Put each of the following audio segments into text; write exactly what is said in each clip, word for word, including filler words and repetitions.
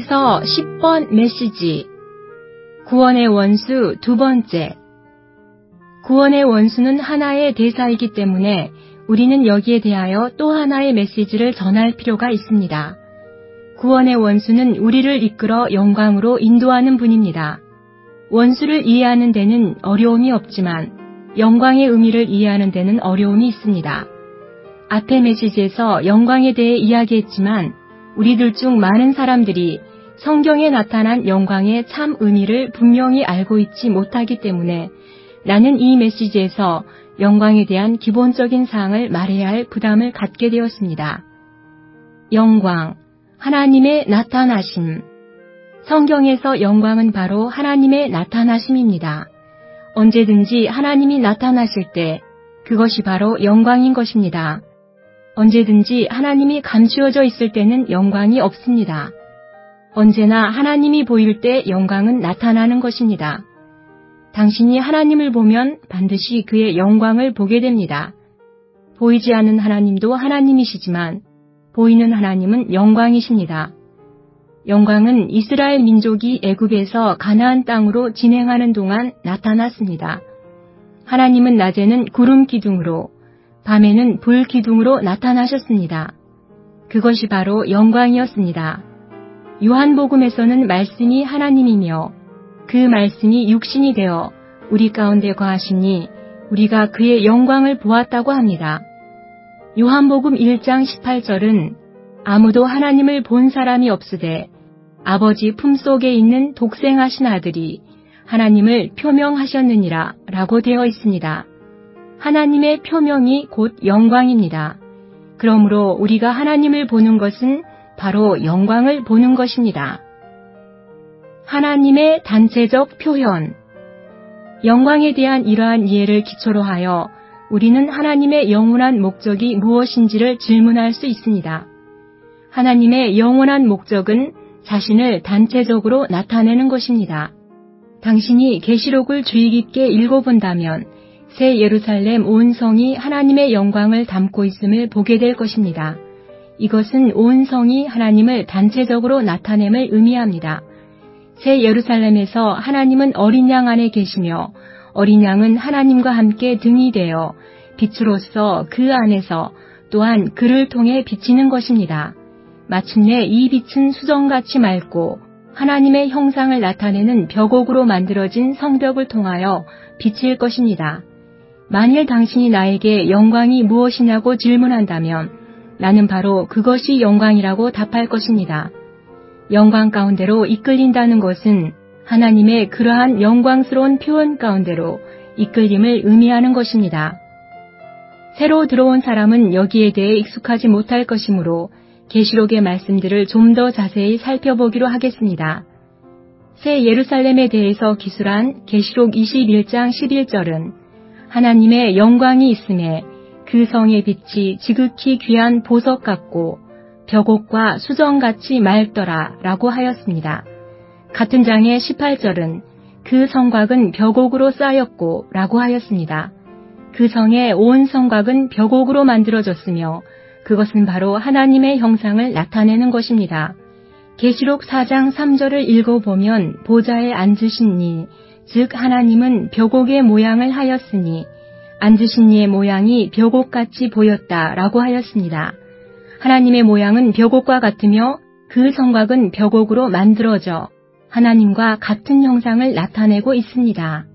여기서 십 번 메시지. 구원의 원수 두 번째. 구원의 원수는 하나의 대사이기 때문에 우리는 여기에 대하여 또 하나의 메시지를 전할 필요가 있습니다. 구원의 원수는 우리를 이끌어 영광으로 인도하는 분입니다. 원수를 이해하는 데는 어려움이 없지만 영광의 의미를 이해하는 데는 어려움이 있습니다. 앞의 메시지에서 영광에 대해 이야기했지만 우리들 중 많은 사람들이 성경에 나타난 영광의 참 의미를 분명히 알고 있지 못하기 때문에 나는 이 메시지에서 영광에 대한 기본적인 사항을 말해야 할 부담을 갖게 되었습니다. 영광, 하나님의 나타나심. 성경에서 영광은 바로 하나님의 나타나심입니다. 언제든지 하나님이 나타나실 때 그것이 바로 영광인 것입니다. 언제든지 하나님이 감추어져 있을 때는 영광이 없습니다. 언제나 하나님이 보일 때 영광은 나타나는 것입니다. 당신이 하나님을 보면 반드시 그의 영광을 보게 됩니다. 보이지 않는 하나님도 하나님이시지만 보이는 하나님은 영광이십니다. 영광은 이스라엘 민족이 애굽에서 가나안 땅으로 진행하는 동안 나타났습니다. 하나님은 낮에는 구름 기둥으로, 밤에는 불 기둥으로 나타나셨습니다. 그것이 바로 영광이었습니다. 요한복음에서는 말씀이 하나님이며 그 말씀이 육신이 되어 우리 가운데 거하시니 우리가 그의 영광을 보았다고 합니다. 요한복음 일 장 십팔 절은 아무도 하나님을 본 사람이 없으되 아버지 품속에 있는 독생하신 아들이 하나님을 표명하셨느니라 라고 되어 있습니다. 하나님의 표명이 곧 영광입니다. 그러므로 우리가 하나님을 보는 것은 바로 영광을 보는 것입니다. 하나님의 단체적 표현. 영광에 대한 이러한 이해를 기초로 하여 우리는 하나님의 영원한 목적이 무엇인지를 질문할 수 있습니다. 하나님의 영원한 목적은 자신을 단체적으로 나타내는 것입니다. 당신이 계시록을 주의 깊게 읽어본다면 새 예루살렘 온 성이 하나님의 영광을 담고 있음을 보게 될 것입니다. 이것은 온 성이 하나님을 단체적으로 나타냄을 의미합니다. 새 예루살렘에서 하나님은 어린 양 안에 계시며 어린 양은 하나님과 함께 등이 되어 빛으로서 그 안에서 또한 그를 통해 비치는 것입니다. 마침내 이 빛은 수정같이 맑고 하나님의 형상을 나타내는 벽옥으로 만들어진 성벽을 통하여 비칠 것입니다. 만일 당신이 나에게 영광이 무엇이냐고 질문한다면 나는 바로 그것이 영광이라고 답할 것입니다. 영광 가운데로 이끌린다는 것은 하나님의 그러한 영광스러운 표현 가운데로 이끌림을 의미하는 것입니다. 새로 들어온 사람은 여기에 대해 익숙하지 못할 것이므로 계시록의 말씀들을 좀 더 자세히 살펴보기로 하겠습니다. 새 예루살렘에 대해서 기술한 계시록 이십일 장 십일 절은 하나님의 영광이 있음에 그 성의 빛이 지극히 귀한 보석 같고 벽옥과 수정같이 맑더라 라고 하였습니다. 같은 장의 십팔 절은 그 성곽은 벽옥으로 쌓였고 라고 하였습니다. 그 성의 온 성곽은 벽옥으로 만들어졌으며 그것은 바로 하나님의 형상을 나타내는 것입니다. 계시록 사 장 삼 절을 읽어보면 보좌에 앉으신 이, 즉 하나님은 벽옥의 모양을 하였으니 앉으신 이의 모양이 벽옥같이 보였다라고 하였습니다. 하나님의 모양은 벽옥과 같으며 그 성곽은 벽옥으로 만들어져 하나님과 같은 형상을 나타내고 있습니다.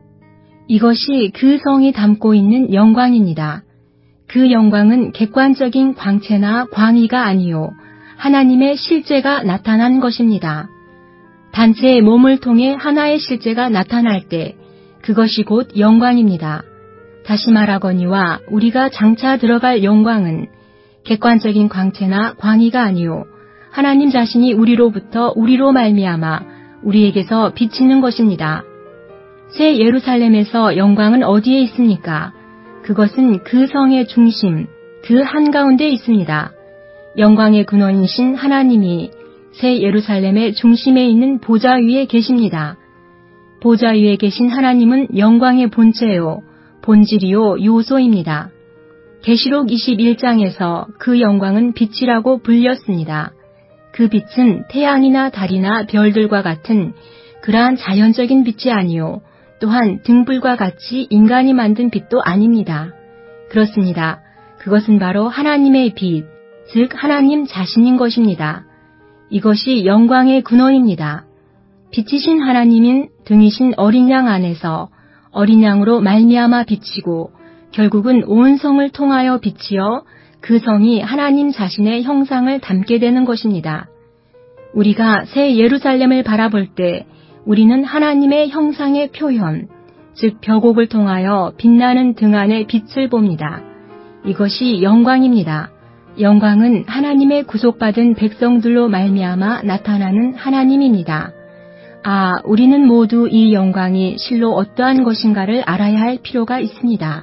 이것이 그 성이 담고 있는 영광입니다. 그 영광은 객관적인 광채나 광의가 아니요 하나님의 실제가 나타난 것입니다. 단체의 몸을 통해 하나의 실제가 나타날 때 그것이 곧 영광입니다. 다시 말하거니와 우리가 장차 들어갈 영광은 객관적인 광채나 광의가 아니요 하나님 자신이 우리로부터 우리로 말미암아 우리에게서 비치는 것입니다. 새 예루살렘에서 영광은 어디에 있습니까? 그것은 그 성의 중심, 그 한가운데 있습니다. 영광의 근원이신 하나님이 새 예루살렘의 중심에 있는 보좌 위에 계십니다. 보좌 위에 계신 하나님은 영광의 본체요, 본질이요, 요소입니다. 계시록 이십일 장에서 그 영광은 빛이라고 불렸습니다. 그 빛은 태양이나 달이나 별들과 같은 그러한 자연적인 빛이 아니요 또한 등불과 같이 인간이 만든 빛도 아닙니다. 그렇습니다. 그것은 바로 하나님의 빛, 즉 하나님 자신인 것입니다. 이것이 영광의 근원입니다. 빛이신 하나님인 등이신 어린 양 안에서 어린 양으로 말미암아 비치고 결국은 온 성을 통하여 비치어 그 성이 하나님 자신의 형상을 담게 되는 것입니다. 우리가 새 예루살렘을 바라볼 때 우리는 하나님의 형상의 표현, 즉 벽옥을 통하여 빛나는 등 안의 빛을 봅니다. 이것이 영광입니다. 영광은 하나님의 구속받은 백성들로 말미암아 나타나는 하나님입니다. 아, 우리는 모두 이 영광이 실로 어떠한 것인가를 알아야 할 필요가 있습니다.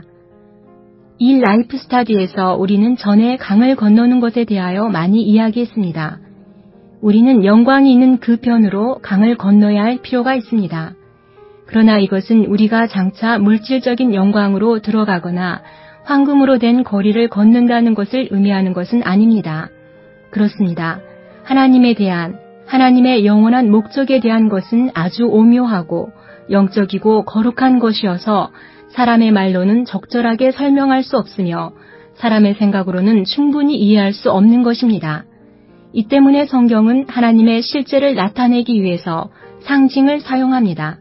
이 라이프 스타디에서 우리는 전에 강을 건너는 것에 대하여 많이 이야기했습니다. 우리는 영광이 있는 그 편으로 강을 건너야 할 필요가 있습니다. 그러나 이것은 우리가 장차 물질적인 영광으로 들어가거나 황금으로 된 거리를 걷는다는 것을 의미하는 것은 아닙니다. 그렇습니다. 하나님에 대한, 하나님의 영원한 목적에 대한 것은 아주 오묘하고 영적이고 거룩한 것이어서 사람의 말로는 적절하게 설명할 수 없으며 사람의 생각으로는 충분히 이해할 수 없는 것입니다. 이 때문에 성경은 하나님의 실제를 나타내기 위해서 상징을 사용합니다.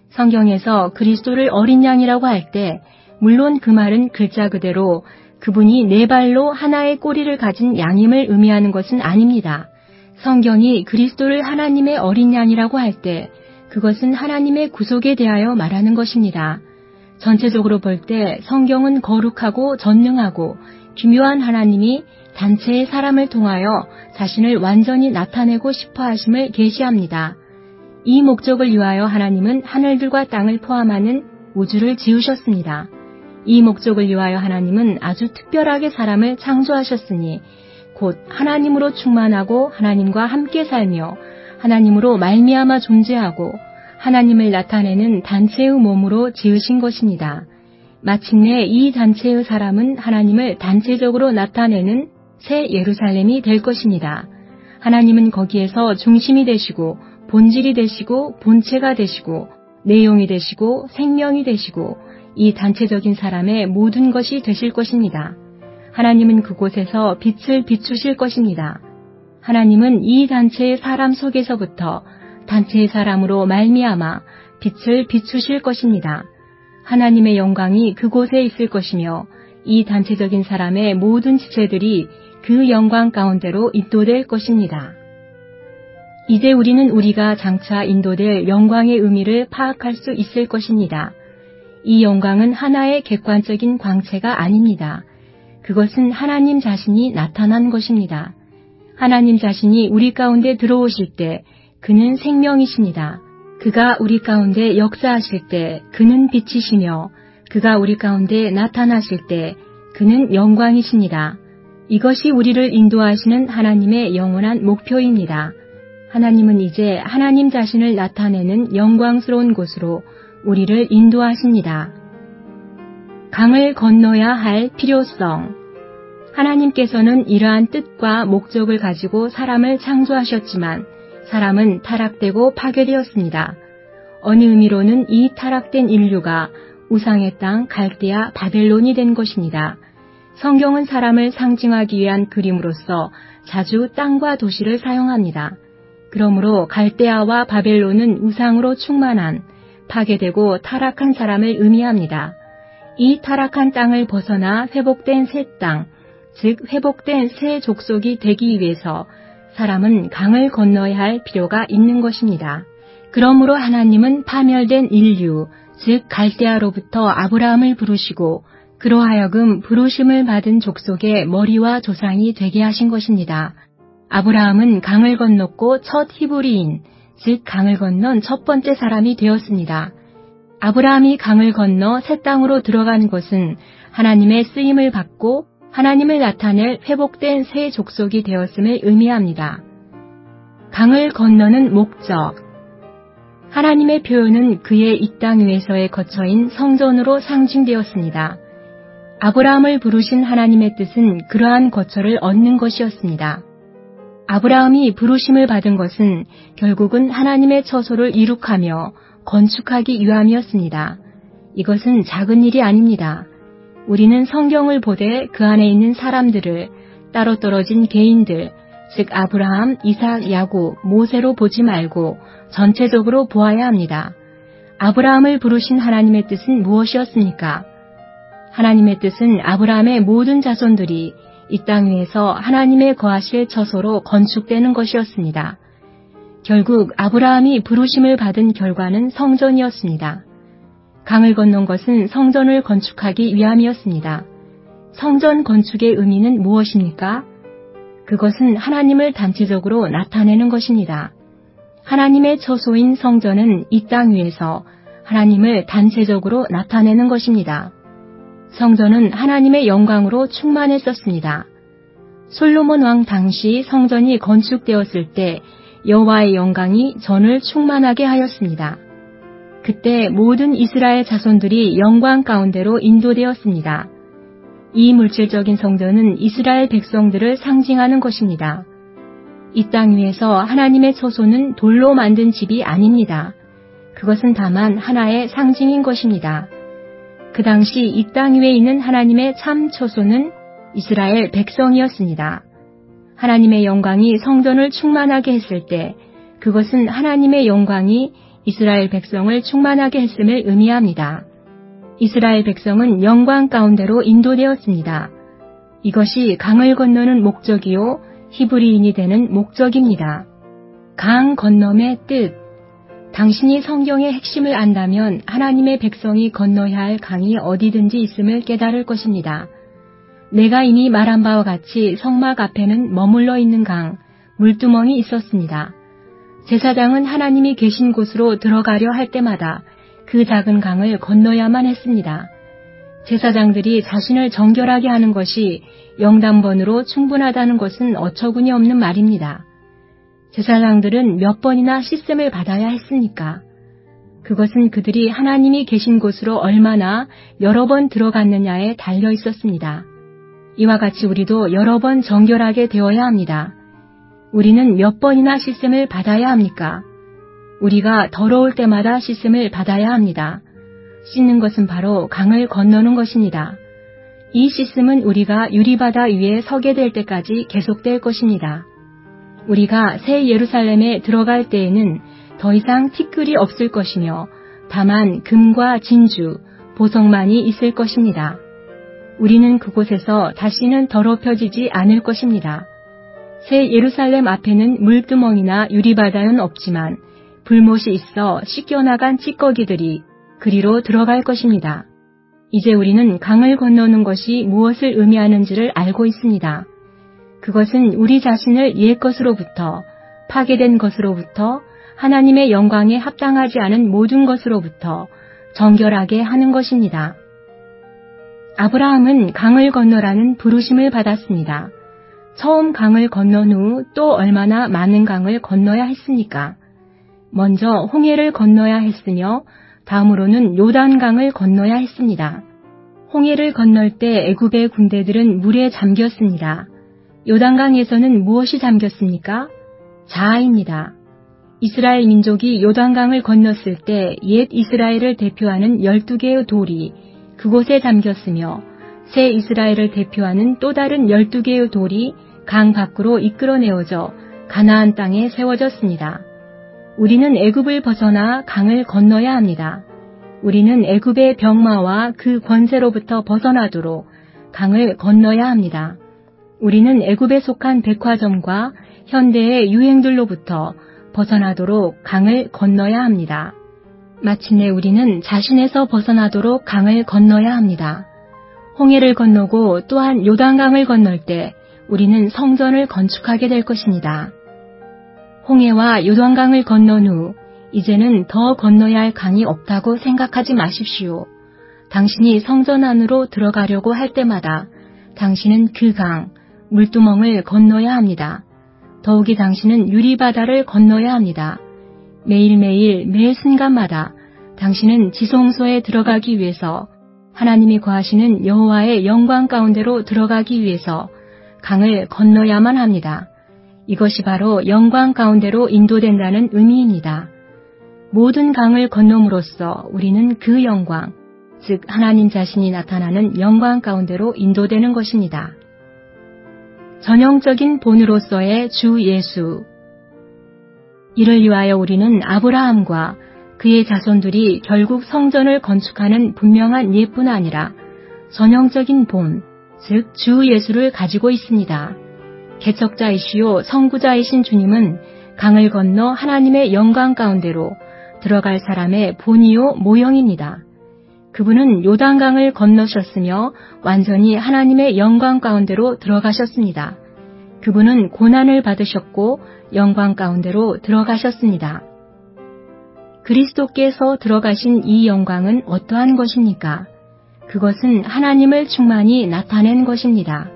성경에서 그리스도를 어린 양이라고 할 때 물론 그 말은 글자 그대로 그분이 네 발로 하나의 꼬리를 가진 양임을 의미하는 것은 아닙니다. 성경이 그리스도를 하나님의 어린 양이라고 할 때 그것은 하나님의 구속에 대하여 말하는 것입니다. 전체적으로 볼 때 성경은 거룩하고 전능하고 기묘한 하나님이 단체의 사람을 통하여 자신을 완전히 나타내고 싶어 하심을 계시합니다. 이 목적을 위하여 하나님은 하늘들과 땅을 포함하는 우주를 지으셨습니다. 이 목적을 위하여 하나님은 아주 특별하게 사람을 창조하셨으니 곧 하나님으로 충만하고 하나님과 함께 살며 하나님으로 말미암아 존재하고 하나님을 나타내는 단체의 몸으로 지으신 것입니다. 마침내 이 단체의 사람은 하나님을 단체적으로 나타내는 새 예루살렘이 될 것입니다. 하나님은 거기에서 중심이 되시고 본질이 되시고 본체가 되시고 내용이 되시고 생명이 되시고 이 단체적인 사람의 모든 것이 되실 것입니다. 하나님은 그곳에서 빛을 비추실 것입니다. 하나님은 이 단체의 사람 속에서부터 단체의 사람으로 말미암아 빛을 비추실 것입니다. 하나님의 영광이 그곳에 있을 것이며 이 단체적인 사람의 모든 지체들이 그 영광 가운데로 인도될 것입니다. 이제 우리는 우리가 장차 인도될 영광의 의미를 파악할 수 있을 것입니다. 이 영광은 하나의 객관적인 광채가 아닙니다. 그것은 하나님 자신이 나타난 것입니다. 하나님 자신이 우리 가운데 들어오실 때 그는 생명이십니다. 그가 우리 가운데 역사하실 때 그는 빛이시며 그가 우리 가운데 나타나실 때 그는 영광이십니다. 이것이 우리를 인도하시는 하나님의 영원한 목표입니다. 하나님은 이제 하나님 자신을 나타내는 영광스러운 곳으로 우리를 인도하십니다. 강을 건너야 할 필요성. 하나님께서는 이러한 뜻과 목적을 가지고 사람을 창조하셨지만 사람은 타락되고 파괴되었습니다. 어느 의미로는 이 타락된 인류가 우상의 땅 갈대아 바벨론이 된 것입니다. 성경은 사람을 상징하기 위한 그림으로서 자주 땅과 도시를 사용합니다. 그러므로 갈대아와 바벨론은 우상으로 충만한 파괴되고 타락한 사람을 의미합니다. 이 타락한 땅을 벗어나 회복된 새 땅, 즉 회복된 새 족속이 되기 위해서 사람은 강을 건너야 할 필요가 있는 것입니다. 그러므로 하나님은 파멸된 인류, 즉 갈대아로부터 아브라함을 부르시고 그로 하여금 부르심을 받은 족속의 머리와 조상이 되게 하신 것입니다. 아브라함은 강을 건넜고 첫 히브리인, 즉 강을 건넌 첫 번째 사람이 되었습니다. 아브라함이 강을 건너 새 땅으로 들어간 것은 하나님의 쓰임을 받고 하나님을 나타낼 회복된 새 족속이 되었음을 의미합니다. 강을 건너는 목적. 하나님의 표현은 그의 이 땅 위에서의 거처인 성전으로 상징되었습니다. 아브라함을 부르신 하나님의 뜻은 그러한 거처를 얻는 것이었습니다. 아브라함이 부르심을 받은 것은 결국은 하나님의 처소를 이룩하며 건축하기 위함이었습니다. 이것은 작은 일이 아닙니다. 우리는 성경을 보되 그 안에 있는 사람들을 따로 떨어진 개인들, 즉 아브라함, 이삭, 야곱, 모세로 보지 말고 전체적으로 보아야 합니다. 아브라함을 부르신 하나님의 뜻은 무엇이었습니까? 하나님의 뜻은 아브라함의 모든 자손들이 이 땅 위에서 하나님의 거하실 처소로 건축되는 것이었습니다. 결국 아브라함이 부르심을 받은 결과는 성전이었습니다. 강을 건넌 것은 성전을 건축하기 위함이었습니다. 성전 건축의 의미는 무엇입니까? 그것은 하나님을 단체적으로 나타내는 것입니다. 하나님의 처소인 성전은 이 땅 위에서 하나님을 단체적으로 나타내는 것입니다. 성전은 하나님의 영광으로 충만했었습니다. 솔로몬 왕 당시 성전이 건축되었을 때 여호와의 영광이 전을 충만하게 하였습니다. 그때 모든 이스라엘 자손들이 영광 가운데로 인도되었습니다. 이 물질적인 성전은 이스라엘 백성들을 상징하는 것입니다. 이 땅 위에서 하나님의 처소는 돌로 만든 집이 아닙니다. 그것은 다만 하나의 상징인 것입니다. 그 당시 이 땅 위에 있는 하나님의 참 처소는 이스라엘 백성이었습니다. 하나님의 영광이 성전을 충만하게 했을 때 그것은 하나님의 영광이 이스라엘 백성을 충만하게 했음을 의미합니다. 이스라엘 백성은 영광 가운데로 인도되었습니다. 이것이 강을 건너는 목적이요 히브리인이 되는 목적입니다. 강 건너의 뜻. 당신이 성경의 핵심을 안다면 하나님의 백성이 건너야 할 강이 어디든지 있음을 깨달을 것입니다. 내가 이미 말한 바와 같이 성막 앞에는 머물러 있는 강, 물두멍이 있었습니다. 제사장은 하나님이 계신 곳으로 들어가려 할 때마다 그 작은 강을 건너야만 했습니다. 제사장들이 자신을 정결하게 하는 것이 영단번으로 충분하다는 것은 어처구니 없는 말입니다. 제사장들은 몇 번이나 씻음을 받아야 했습니까? 그것은 그들이 하나님이 계신 곳으로 얼마나 여러 번 들어갔느냐에 달려 있었습니다. 이와 같이 우리도 여러 번 정결하게 되어야 합니다. 우리는 몇 번이나 씻음을 받아야 합니까? 우리가 더러울 때마다 씻음을 받아야 합니다. 씻는 것은 바로 강을 건너는 것입니다. 이 씻음은 우리가 유리바다 위에 서게 될 때까지 계속될 것입니다. 우리가 새 예루살렘에 들어갈 때에는 더 이상 티끌이 없을 것이며 다만 금과 진주, 보석만이 있을 것입니다. 우리는 그곳에서 다시는 더럽혀지지 않을 것입니다. 새 예루살렘 앞에는 물두멍이나 유리바다는 없지만 불못이 있어 씻겨나간 찌꺼기들이 그리로 들어갈 것입니다. 이제 우리는 강을 건너는 것이 무엇을 의미하는지를 알고 있습니다. 그것은 우리 자신을 옛 것으로부터, 파괴된 것으로부터, 하나님의 영광에 합당하지 않은 모든 것으로부터 정결하게 하는 것입니다. 아브라함은 강을 건너라는 부르심을 받았습니다. 처음 강을 건넌 후 또 얼마나 많은 강을 건너야 했습니까? 먼저 홍해를 건너야 했으며 다음으로는 요단강을 건너야 했습니다. 홍해를 건널 때 애굽의 군대들은 물에 잠겼습니다. 요단강에서는 무엇이 잠겼습니까? 자아입니다. 이스라엘 민족이 요단강을 건넜을 때 옛 이스라엘을 대표하는 열두 개의 돌이 그곳에 잠겼으며 새 이스라엘을 대표하는 또 다른 열두 개의 돌이 강 밖으로 이끌어내어져 가나안 땅에 세워졌습니다. 우리는 애굽을 벗어나 강을 건너야 합니다. 우리는 애굽의 병마와 그 권세로부터 벗어나도록 강을 건너야 합니다. 우리는 애굽에 속한 백화점과 현대의 유행들로부터 벗어나도록 강을 건너야 합니다. 마침내 우리는 자신에서 벗어나도록 강을 건너야 합니다. 홍해를 건너고 또한 요단강을 건널 때 우리는 성전을 건축하게 될 것입니다. 홍해와 요단강을 건넌 후 이제는 더 건너야 할 강이 없다고 생각하지 마십시오. 당신이 성전 안으로 들어가려고 할 때마다 당신은 그 강, 물두멍을 건너야 합니다. 더욱이 당신은 유리바다를 건너야 합니다. 매일매일 매 순간마다 당신은 지성소에 들어가기 위해서 하나님이 거하시는 여호와의 영광 가운데로 들어가기 위해서 강을 건너야만 합니다. 이것이 바로 영광 가운데로 인도된다는 의미입니다. 모든 강을 건nom으로써 우리는 그 영광, 즉 하나님 자신이 나타나는 영광 가운데로 인도되는 것입니다. 전형적인 본으로서의 주 예수. 이를 위하여 우리는 아브라함과 그의 자손들이 결국 성전을 건축하는 분명한 예뿐 아니라 전형적인 본, 즉 주 예수를 가지고 있습니다. 개척자이시요 선구자이신 주님은 강을 건너 하나님의 영광 가운데로 들어갈 사람의 본이요 모형입니다. 그분은 요단강을 건너셨으며 완전히 하나님의 영광 가운데로 들어가셨습니다. 그분은 고난을 받으셨고 영광 가운데로 들어가셨습니다. 그리스도께서 들어가신 이 영광은 어떠한 것입니까? 그것은 하나님을 충만히 나타낸 것입니다.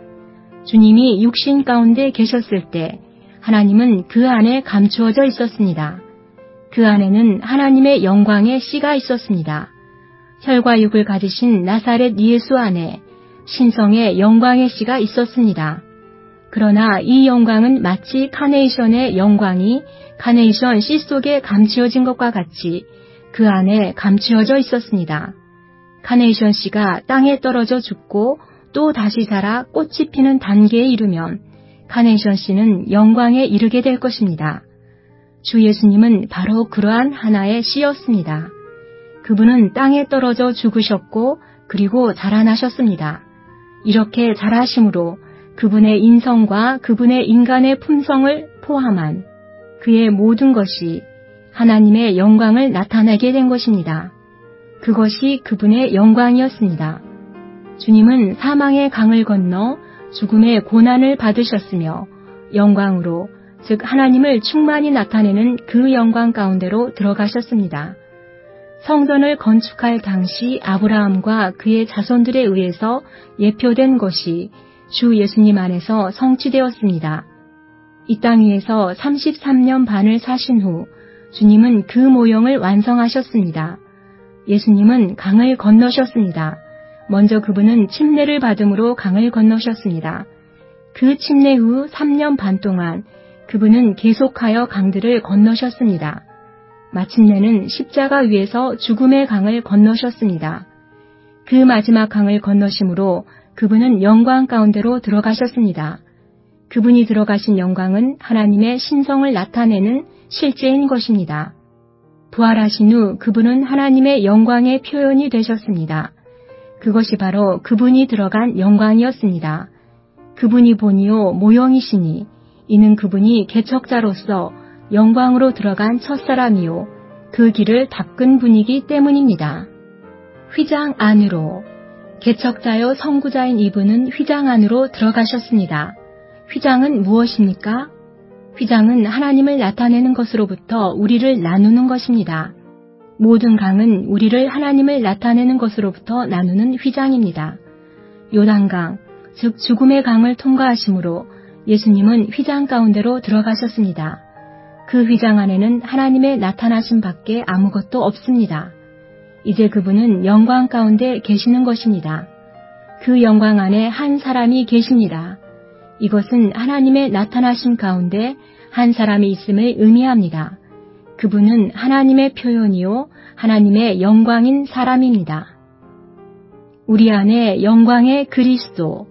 주님이 육신 가운데 계셨을 때 하나님은 그 안에 감추어져 있었습니다. 그 안에는 하나님의 영광의 씨가 있었습니다. 혈과 육을 가지신 나사렛 예수 안에 신성의 영광의 씨가 있었습니다. 그러나 이 영광은 마치 카네이션의 영광이 카네이션 씨 속에 감추어진 것과 같이 그 안에 감추어져 있었습니다. 카네이션 씨가 땅에 떨어져 죽고 또 다시 자라 꽃이 피는 단계에 이르면 카네이션 씨는 영광에 이르게 될 것입니다. 주 예수님은 바로 그러한 하나의 씨였습니다. 그분은 땅에 떨어져 죽으셨고 그리고 자라나셨습니다. 이렇게 자라심으로 그분의 인성과 그분의 인간의 품성을 포함한 그의 모든 것이 하나님의 영광을 나타내게 된 것입니다. 그것이 그분의 영광이었습니다. 주님은 사망의 강을 건너 죽음의 고난을 받으셨으며 영광으로, 즉 하나님을 충만히 나타내는 그 영광 가운데로 들어가셨습니다. 성전을 건축할 당시 아브라함과 그의 자손들에 의해서 예표된 것이 주 예수님 안에서 성취되었습니다. 이 땅 위에서 삼십삼 년 반을 사신 후 주님은 그 모형을 완성하셨습니다. 예수님은 강을 건너셨습니다. 먼저 그분은 침례를 받음으로 강을 건너셨습니다. 그 침례 후 삼 년 반 동안 그분은 계속하여 강들을 건너셨습니다. 마침내는 십자가 위에서 죽음의 강을 건너셨습니다. 그 마지막 강을 건너심으로 그분은 영광 가운데로 들어가셨습니다. 그분이 들어가신 영광은 하나님의 신성을 나타내는 실제인 것입니다. 부활하신 후 그분은 하나님의 영광의 표현이 되셨습니다. 그것이 바로 그분이 들어간 영광이었습니다. 그분이 본이요 모형이시니 이는 그분이 개척자로서 영광으로 들어간 첫사람이요 그 길을 닦은 분이기 때문입니다. 휘장 안으로, 개척자요 선구자인 이분은 휘장 안으로 들어가셨습니다. 휘장은 무엇입니까? 휘장은 하나님을 나타내는 것으로부터 우리를 나누는 것입니다. 모든 강은 우리를 하나님을 나타내는 것으로부터 나누는 휘장입니다. 요단강, 즉 죽음의 강을 통과하심으로 예수님은 휘장 가운데로 들어가셨습니다. 그 휘장 안에는 하나님의 나타나심 밖에 아무것도 없습니다. 이제 그분은 영광 가운데 계시는 것입니다. 그 영광 안에 한 사람이 계십니다. 이것은 하나님의 나타나심 가운데 한 사람이 있음을 의미합니다. 그분은 하나님의 표현이요 하나님의 영광인 사람입니다. 우리 안에 영광의 그리스도,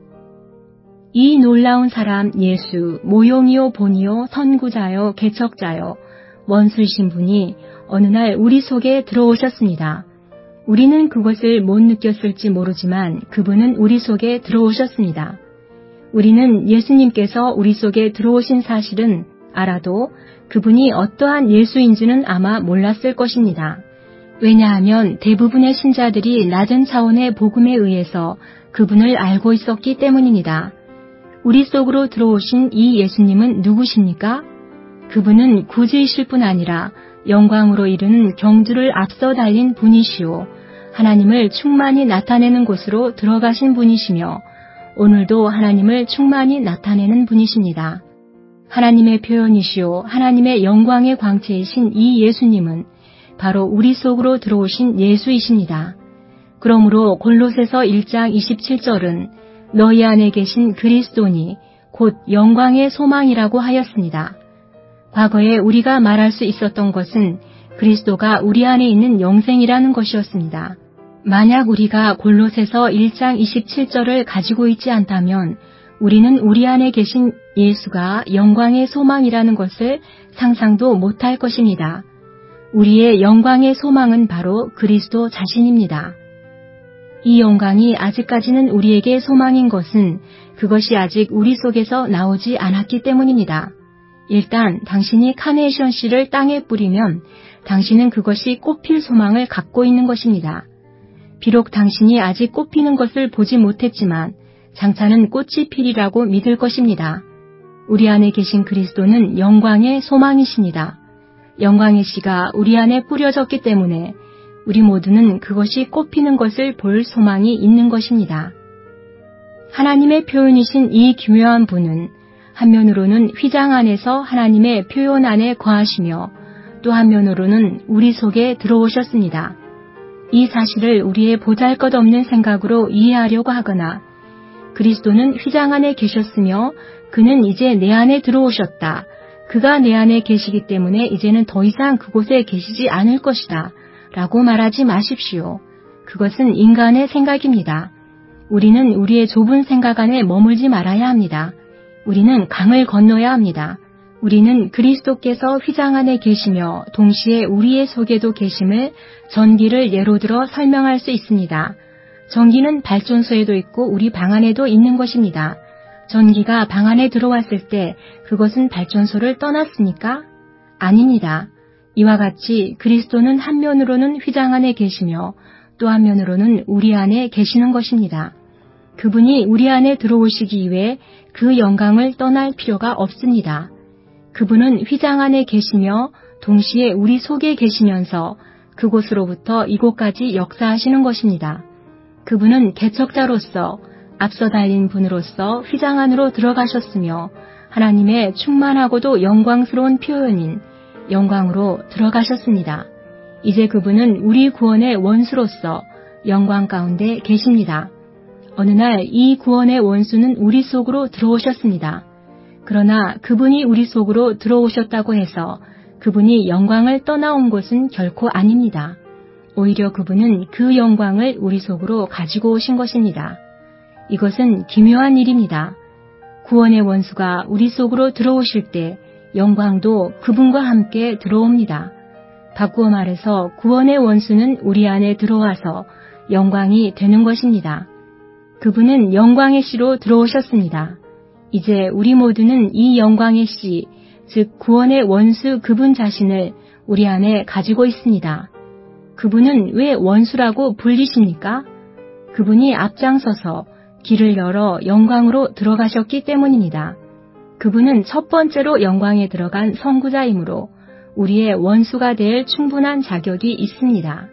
이 놀라운 사람 예수, 모형이요 본이요 선구자요 개척자요 원수이신 분이 어느 날 우리 속에 들어오셨습니다. 우리는 그것을 못 느꼈을지 모르지만 그분은 우리 속에 들어오셨습니다. 우리는 예수님께서 우리 속에 들어오신 사실은 알아도 그분이 어떠한 예수인지는 아마 몰랐을 것입니다. 왜냐하면 대부분의 신자들이 낮은 차원의 복음에 의해서 그분을 알고 있었기 때문입니다. 우리 속으로 들어오신 이 예수님은 누구십니까? 그분은 구주이실 뿐 아니라 영광으로 이르는 경주를 앞서 달린 분이시오. 하나님을 충만히 나타내는 곳으로 들어가신 분이시며 오늘도 하나님을 충만히 나타내는 분이십니다. 하나님의 표현이시오 하나님의 영광의 광채이신 이 예수님은 바로 우리 속으로 들어오신 예수이십니다. 그러므로 골로새서 일 장 이십칠 절은 너희 안에 계신 그리스도니 곧 영광의 소망이라고 하였습니다. 과거에 우리가 말할 수 있었던 것은 그리스도가 우리 안에 있는 영생이라는 것이었습니다. 만약 우리가 골로새서 일 장 이십칠 절을 가지고 있지 않다면 우리는 우리 안에 계신 예수가 영광의 소망이라는 것을 상상도 못할 것입니다. 우리의 영광의 소망은 바로 그리스도 자신입니다. 이 영광이 아직까지는 우리에게 소망인 것은 그것이 아직 우리 속에서 나오지 않았기 때문입니다. 일단 당신이 카네이션 씨를 땅에 뿌리면 당신은 그것이 꽃필 소망을 갖고 있는 것입니다. 비록 당신이 아직 꽃피는 것을 보지 못했지만 장차는 꽃이 피리라고 믿을 것입니다. 우리 안에 계신 그리스도는 영광의 소망이십니다. 영광의 씨가 우리 안에 뿌려졌기 때문에 우리 모두는 그것이 꽃피는 것을 볼 소망이 있는 것입니다. 하나님의 표현이신 이 기묘한 분은 한면으로는 휘장 안에서 하나님의 표현 안에 거하시며 또 한면으로는 우리 속에 들어오셨습니다. 이 사실을 우리의 보잘것없는 생각으로 이해하려고 하거나 그리스도는 휘장 안에 계셨으며 그는 이제 내 안에 들어오셨다. 그가 내 안에 계시기 때문에 이제는 더 이상 그곳에 계시지 않을 것이다. 라고 말하지 마십시오. 그것은 인간의 생각입니다. 우리는 우리의 좁은 생각 안에 머물지 말아야 합니다. 우리는 강을 건너야 합니다. 우리는 그리스도께서 휘장 안에 계시며 동시에 우리의 속에도 계심을 전기를 예로 들어 설명할 수 있습니다. 전기는 발전소에도 있고 우리 방 안에도 있는 것입니다. 전기가 방 안에 들어왔을 때 그것은 발전소를 떠났습니까? 아닙니다. 이와 같이 그리스도는 한면으로는 휘장 안에 계시며 또 한면으로는 우리 안에 계시는 것입니다. 그분이 우리 안에 들어오시기 위해 그 영광을 떠날 필요가 없습니다. 그분은 휘장 안에 계시며 동시에 우리 속에 계시면서 그곳으로부터 이곳까지 역사하시는 것입니다. 그분은 개척자로서 앞서 달린 분으로서 휘장 안으로 들어가셨으며 하나님의 충만하고도 영광스러운 표현인 영광으로 들어가셨습니다. 이제 그분은 우리 구원의 원수로서 영광 가운데 계십니다. 어느 날 이 구원의 원수는 우리 속으로 들어오셨습니다. 그러나 그분이 우리 속으로 들어오셨다고 해서 그분이 영광을 떠나온 것은 결코 아닙니다. 오히려 그분은 그 영광을 우리 속으로 가지고 오신 것입니다. 이것은 기묘한 일입니다. 구원의 원수가 우리 속으로 들어오실 때 영광도 그분과 함께 들어옵니다. 바꾸어 말해서 구원의 원수는 우리 안에 들어와서 영광이 되는 것입니다. 그분은 영광의 씨로 들어오셨습니다. 이제 우리 모두는 이 영광의 씨, 즉 구원의 원수 그분 자신을 우리 안에 가지고 있습니다. 그분은 왜 원수라고 불리십니까? 그분이 앞장서서 길을 열어 영광으로 들어가셨기 때문입니다. 그분은 첫 번째로 영광에 들어간 선구자이므로 우리의 원수가 될 충분한 자격이 있습니다.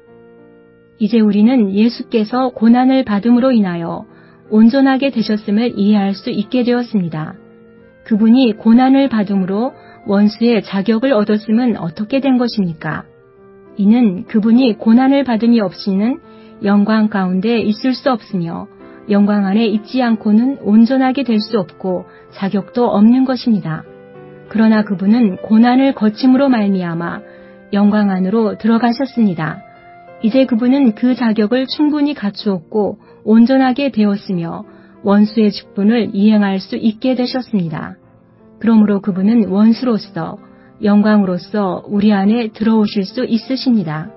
이제 우리는 예수께서 고난을 받음으로 인하여 온전하게 되셨음을 이해할 수 있게 되었습니다. 그분이 고난을 받음으로 원수의 자격을 얻었음은 어떻게 된 것입니까? 이는 그분이 고난을 받음이 없이는 영광 가운데 있을 수 없으며 영광 안에 있지 않고는 온전하게 될 수 없고 자격도 없는 것입니다. 그러나 그분은 고난을 거침으로 말미암아 영광 안으로 들어가셨습니다. 이제 그분은 그 자격을 충분히 갖추었고 온전하게 되었으며 원수의 직분을 이행할 수 있게 되셨습니다. 그러므로 그분은 원수로서 영광으로서 우리 안에 들어오실 수 있으십니다.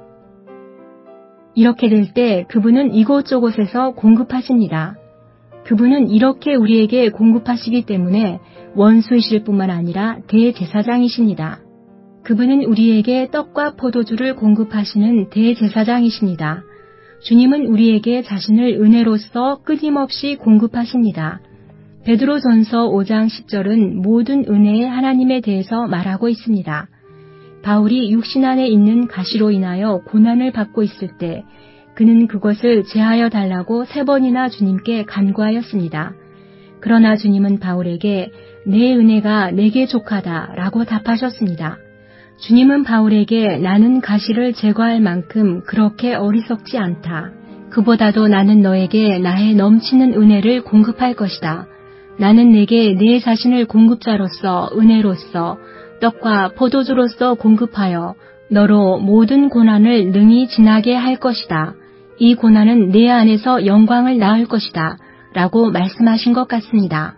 이렇게 될 때 그분은 이곳저곳에서 공급하십니다. 그분은 이렇게 우리에게 공급하시기 때문에 원수이실 뿐만 아니라 대제사장이십니다. 그분은 우리에게 떡과 포도주를 공급하시는 대제사장이십니다. 주님은 우리에게 자신을 은혜로서 끊임없이 공급하십니다. 베드로전서 오 장 십 절은 모든 은혜의 하나님에 대해서 말하고 있습니다. 바울이 육신 안에 있는 가시로 인하여 고난을 받고 있을 때 그는 그것을 제하여 달라고 세 번이나 주님께 간구하였습니다. 그러나 주님은 바울에게 내 은혜가 내게 족하다 라고 답하셨습니다. 주님은 바울에게 나는 가시를 제거할 만큼 그렇게 어리석지 않다. 그보다도 나는 너에게 나의 넘치는 은혜를 공급할 것이다. 나는 내게 내 자신을 공급자로서 은혜로서 떡과 포도주로서 공급하여 너로 모든 고난을 능히 지나게 할 것이다. 이 고난은 내 안에서 영광을 낳을 것이다. 라고 말씀하신 것 같습니다.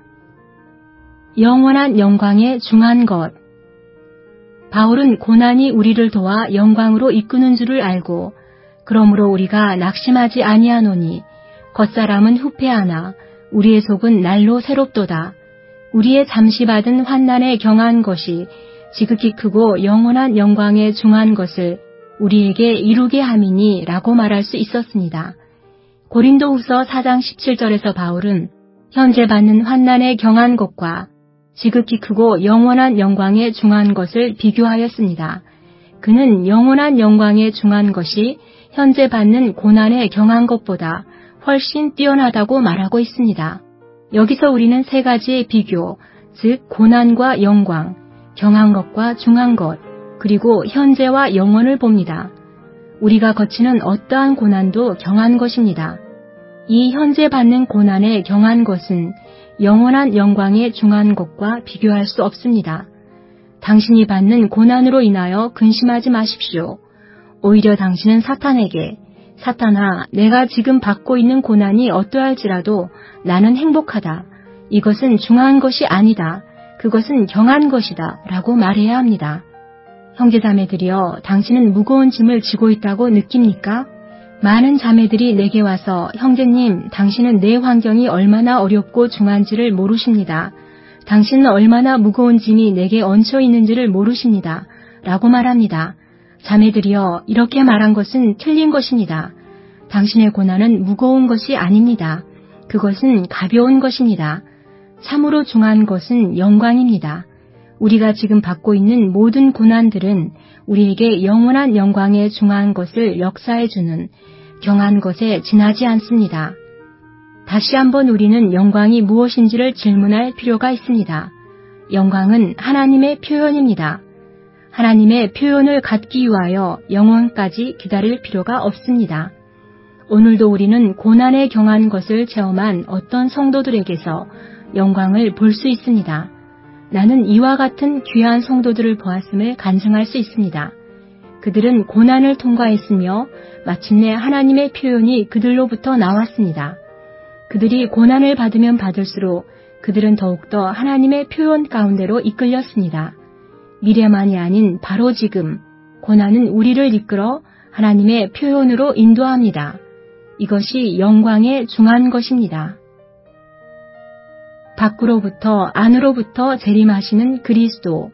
영원한 영광에 중한 것. 바울은 고난이 우리를 도와 영광으로 이끄는 줄을 알고 그러므로 우리가 낙심하지 아니하노니 겉사람은 후패하나 우리의 속은 날로 새롭도다. 우리의 잠시 받은 환난에 경한 것이 지극히 크고 영원한 영광에 중한 것을 우리에게 이루게 함이니 라고 말할 수 있었습니다. 고린도후서 사 장 십칠 절에서 바울은 현재 받는 환난에 경한 것과 지극히 크고 영원한 영광에 중한 것을 비교하였습니다. 그는 영원한 영광에 중한 것이 현재 받는 고난에 경한 것보다 훨씬 뛰어나다고 말하고 있습니다. 여기서 우리는 세 가지의 비교, 즉 고난과 영광, 경한 것과 중한 것, 그리고 현재와 영원을 봅니다. 우리가 거치는 어떠한 고난도 경한 것입니다. 이 현재 받는 고난에 경한 것은 영원한 영광에 중한 것과 비교할 수 없습니다. 당신이 받는 고난으로 인하여 근심하지 마십시오. 오히려 당신은 사탄에게 사탄아, 내가 지금 받고 있는 고난이 어떠할지라도 나는 행복하다. 이것은 중한 것이 아니다. 그것은 경한 것이다. 라고 말해야 합니다. 형제자매들이여, 당신은 무거운 짐을 지고 있다고 느낍니까? 많은 자매들이 내게 와서 형제님, 당신은 내 환경이 얼마나 어렵고 중한지를 모르십니다. 당신은 얼마나 무거운 짐이 내게 얹혀 있는지를 모르십니다. 라고 말합니다. 자매들이여, 이렇게 말한 것은 틀린 것입니다. 당신의 고난은 무거운 것이 아닙니다. 그것은 가벼운 것입니다. 참으로 중한 것은 영광입니다. 우리가 지금 받고 있는 모든 고난들은 우리에게 영원한 영광에 중한 것을 역사해주는 경한 것에 지나지 않습니다. 다시 한번 우리는 영광이 무엇인지를 질문할 필요가 있습니다. 영광은 하나님의 표현입니다. 하나님의 표현을 갖기 위하여 영원까지 기다릴 필요가 없습니다. 오늘도 우리는 고난에 경한 것을 체험한 어떤 성도들에게서 영광을 볼 수 있습니다. 나는 이와 같은 귀한 성도들을 보았음을 간증할 수 있습니다. 그들은 고난을 통과했으며 마침내 하나님의 표현이 그들로부터 나왔습니다. 그들이 고난을 받으면 받을수록 그들은 더욱더 하나님의 표현 가운데로 이끌렸습니다. 미래만이 아닌 바로 지금 고난은 우리를 이끌어 하나님의 표현으로 인도합니다. 이것이 영광에 중한 것입니다. 밖으로부터 안으로부터 재림하시는 그리스도.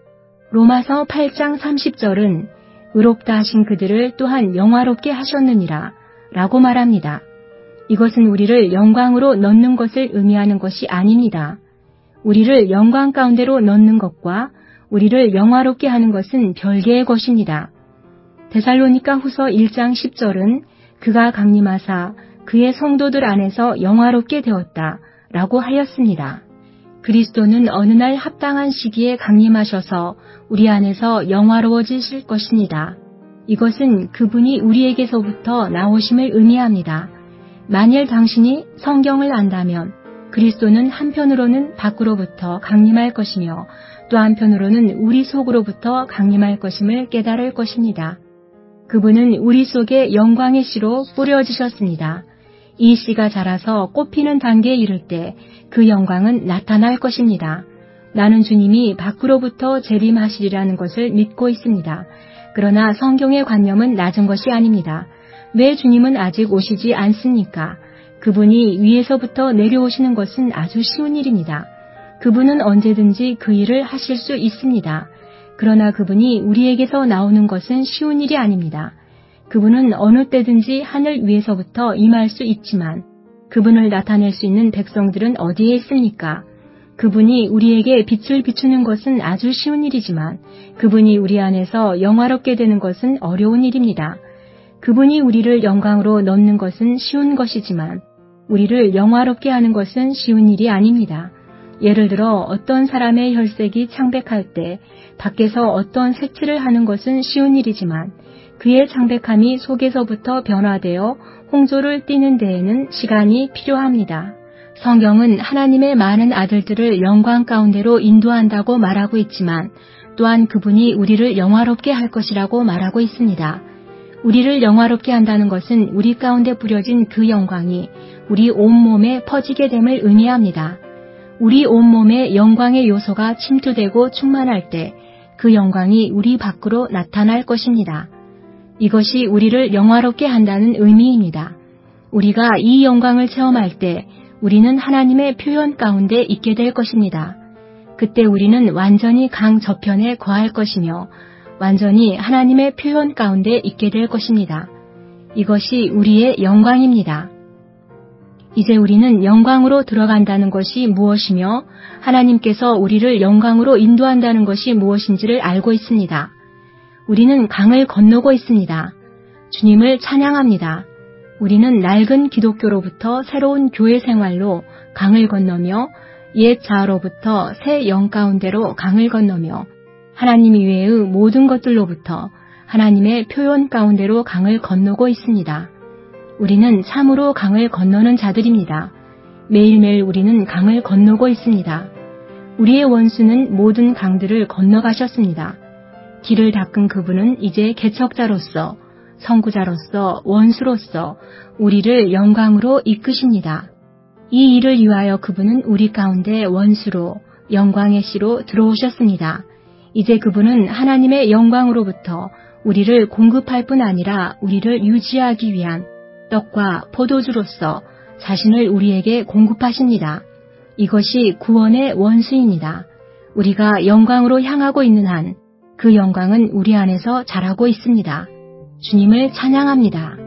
로마서 팔 장 삼십 절은 의롭다 하신 그들을 또한 영화롭게 하셨느니라 라고 말합니다. 이것은 우리를 영광으로 넣는 것을 의미하는 것이 아닙니다. 우리를 영광 가운데로 넣는 것과 우리를 영화롭게 하는 것은 별개의 것입니다. 데살로니가 후서 일 장 십 절은 그가 강림하사 그의 성도들 안에서 영화롭게 되었다 라고 하였습니다. 그리스도는 어느 날 합당한 시기에 강림하셔서 우리 안에서 영화로워지실 것입니다. 이것은 그분이 우리에게서부터 나오심을 의미합니다. 만일 당신이 성경을 안다면 그리스도는 한편으로는 밖으로부터 강림할 것이며 또 한편으로는 우리 속으로부터 강림할 것임을 깨달을 것입니다. 그분은 우리 속에 영광의 씨로 뿌려지셨습니다. 이 씨가 자라서 꽃피는 단계에 이를 때 그 영광은 나타날 것입니다. 나는 주님이 밖으로부터 재림하시리라는 것을 믿고 있습니다. 그러나 성경의 관념은 낮은 것이 아닙니다. 왜 주님은 아직 오시지 않습니까? 그분이 위에서부터 내려오시는 것은 아주 쉬운 일입니다. 그분은 언제든지 그 일을 하실 수 있습니다. 그러나 그분이 우리에게서 나오는 것은 쉬운 일이 아닙니다. 그분은 어느 때든지 하늘 위에서부터 임할 수 있지만 그분을 나타낼 수 있는 백성들은 어디에 있습니까? 그분이 우리에게 빛을 비추는 것은 아주 쉬운 일이지만 그분이 우리 안에서 영화롭게 되는 것은 어려운 일입니다. 그분이 우리를 영광으로 넣는 것은 쉬운 것이지만 우리를 영화롭게 하는 것은 쉬운 일이 아닙니다. 예를 들어 어떤 사람의 혈색이 창백할 때 밖에서 어떤 색칠을 하는 것은 쉬운 일이지만 그의 창백함이 속에서부터 변화되어 홍조를 띠는 데에는 시간이 필요합니다. 성경은 하나님의 많은 아들들을 영광 가운데로 인도한다고 말하고 있지만 또한 그분이 우리를 영화롭게 할 것이라고 말하고 있습니다. 우리를 영화롭게 한다는 것은 우리 가운데 뿌려진 그 영광이 우리 온몸에 퍼지게 됨을 의미합니다. 우리 온몸에 영광의 요소가 침투되고 충만할 때 그 영광이 우리 밖으로 나타날 것입니다. 이것이 우리를 영화롭게 한다는 의미입니다. 우리가 이 영광을 체험할 때 우리는 하나님의 표현 가운데 있게 될 것입니다. 그때 우리는 완전히 강 저편에 거할 것이며 완전히 하나님의 표현 가운데 있게 될 것입니다. 이것이 우리의 영광입니다. 이제 우리는 영광으로 들어간다는 것이 무엇이며 하나님께서 우리를 영광으로 인도한다는 것이 무엇인지를 알고 있습니다. 우리는 강을 건너고 있습니다. 주님을 찬양합니다. 우리는 낡은 기독교로부터 새로운 교회 생활로 강을 건너며 옛 자아로부터 새 영 가운데로 강을 건너며 하나님 이외의 모든 것들로부터 하나님의 표현 가운데로 강을 건너고 있습니다. 우리는 참으로 강을 건너는 자들입니다. 매일매일 우리는 강을 건너고 있습니다. 우리의 원수는 모든 강들을 건너가셨습니다. 길을 닦은 그분은 이제 개척자로서, 선구자로서, 원수로서 우리를 영광으로 이끄십니다. 이 일을 위하여 그분은 우리 가운데 원수로, 영광의 씨로 들어오셨습니다. 이제 그분은 하나님의 영광으로부터 우리를 공급할 뿐 아니라 우리를 유지하기 위한 떡과 포도주로서 자신을 우리에게 공급하십니다. 이것이 구원의 원수입니다. 우리가 영광으로 향하고 있는 한 그 영광은 우리 안에서 자라고 있습니다. 주님을 찬양합니다.